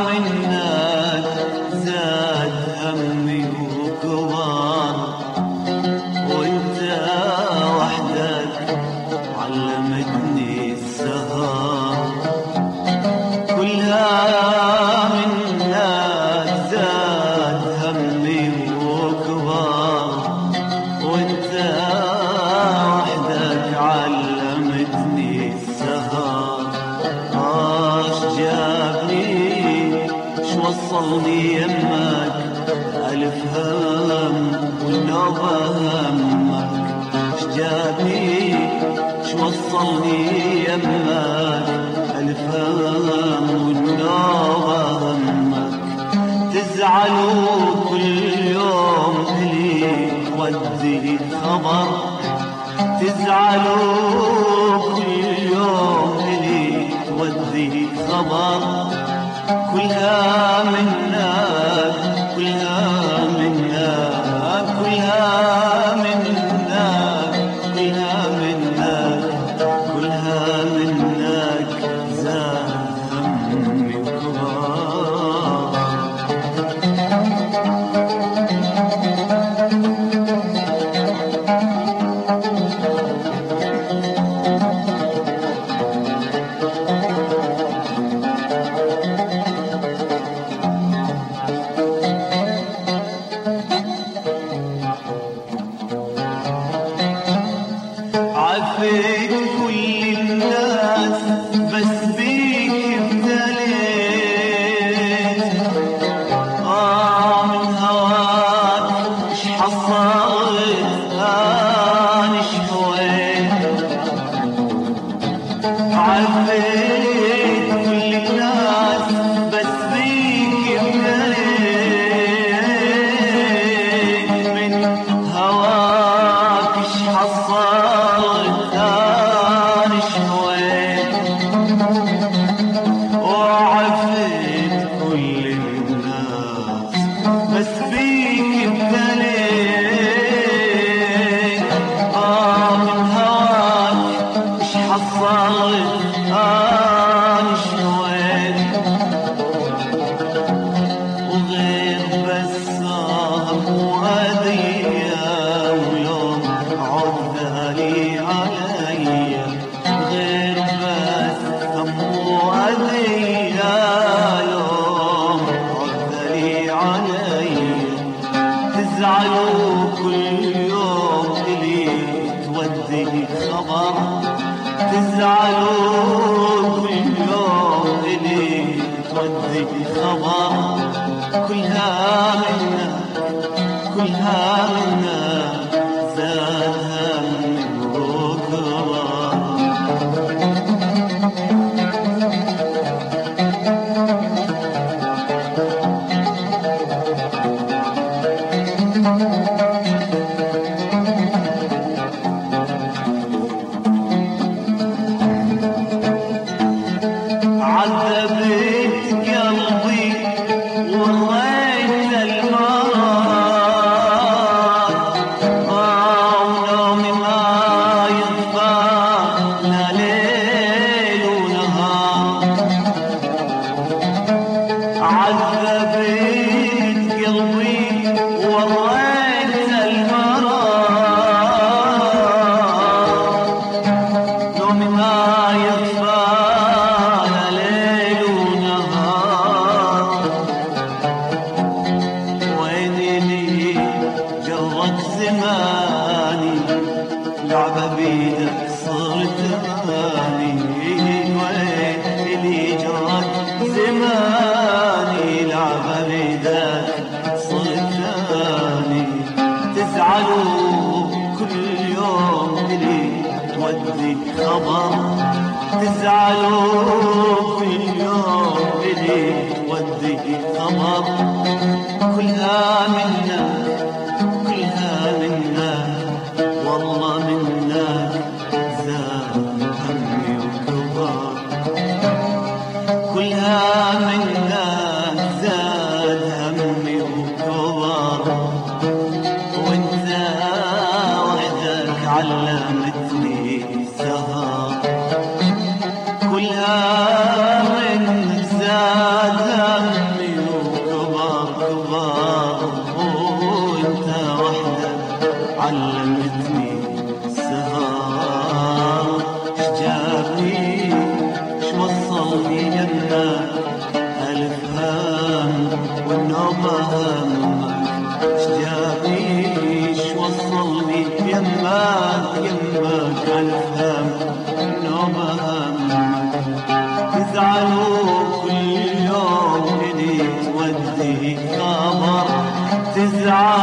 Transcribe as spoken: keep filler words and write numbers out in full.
منك زاد همي وكبر، وانت وحدك علمتني السهر. كلها منك زاد همي وكبر، وانت وحدك علمتني السهر. اش جابني شو وصلني يمك ألف هم والنوبة همك. اش جابني شو وصلني يمك ألف هم والنوبة همك. تزعلوا كل يوم إلي ودي خبر، تزعلوا كل يوم إلي ودي خبر. كلها منك كلها منك كلها منك كلها منك كلها منك زاد همي وكبر. عفيت كل الناس بس بيك ابتليت. آه من هواك مش حصلت أنا شويت. عفيت كل الناس بس بيك ابتليت. من هواك مش حصلت أنا شويت. وعفيت كل الناس بس بيك ابتليت. آه من هواك مش حصلت أنا شويت. وغير بس هم وأذية ولوم عذالي عليا. غير بس هم وأذية لوم عذالي عليا. تزعلوا كل يوم إلي تودي خبر، تزعلوا كل يوم إلي تودي خبر. كلها منك كلها منك زاد همي وكبر. عذبت قلبي وريت المرار. آه ونومي ما يطفى لا ليل ونهار. عذبت قلبي وريت المرار. نومي ما يطفى لعبة بيدك صرت أماني. وين اللي جرت زماني لعبة بيدك صرت أماني. تزعلوا كل يوم إلي تودي خبر، تزعلوا كل يوم إلي تودي خبر. كلها منك كلها منك والله منك زاد همي وكبر. كلها منك زاد همي وكبر. وانت وحدك علمتني السهر. كلها منك زاد همي نوم همك اشجابيش وصلني يمك يمك عالفهم نوم همك تزعلوا كل يوم إلي تودي خبر تزعل